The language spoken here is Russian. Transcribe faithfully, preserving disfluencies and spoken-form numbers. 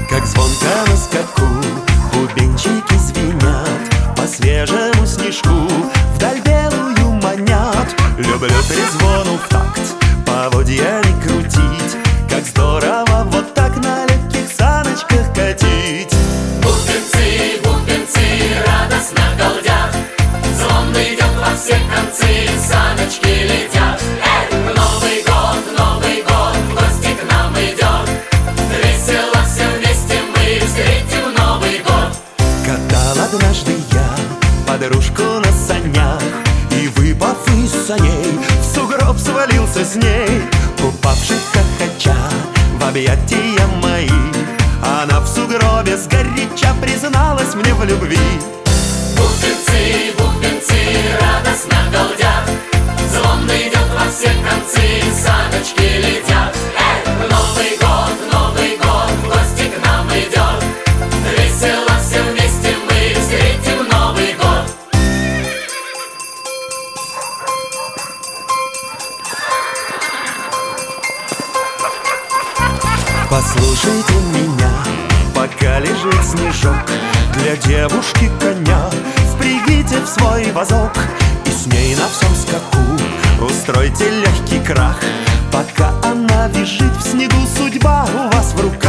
Как звонко на скаку бубенчики звенят, по свежему снежку вдаль белую манят. Люблю трезвону в такт, поводья не крутить, как здорово вот так на легких саночках катить. Бубенцы, бубенцы радостно галдят, звон идет во все концы, саночки летят. Эй, Новый год, Новый год, в гости к нам идет, весело все вместе мы встретим Новый год. Катал однажды я подружку на санях, и, выпав из саней, в сугроб свалился с ней. Упавших хохоча в объятия мои, она в сугробе сгоряча призналась мне в любви. Бубенцы, бубенцы радостно галдят, звон идет во все концы, саночки летят. Эй, Новый год, Новый год, в гости к нам идет, весело все вместе мы встретим Новый год. Послушайте меня, пока лежит снежок, для девушки коня впрягите в свой вазок, и с ней на всем скаку устройте легкий крах. Пока она визжит в снегу, судьба у вас в руках.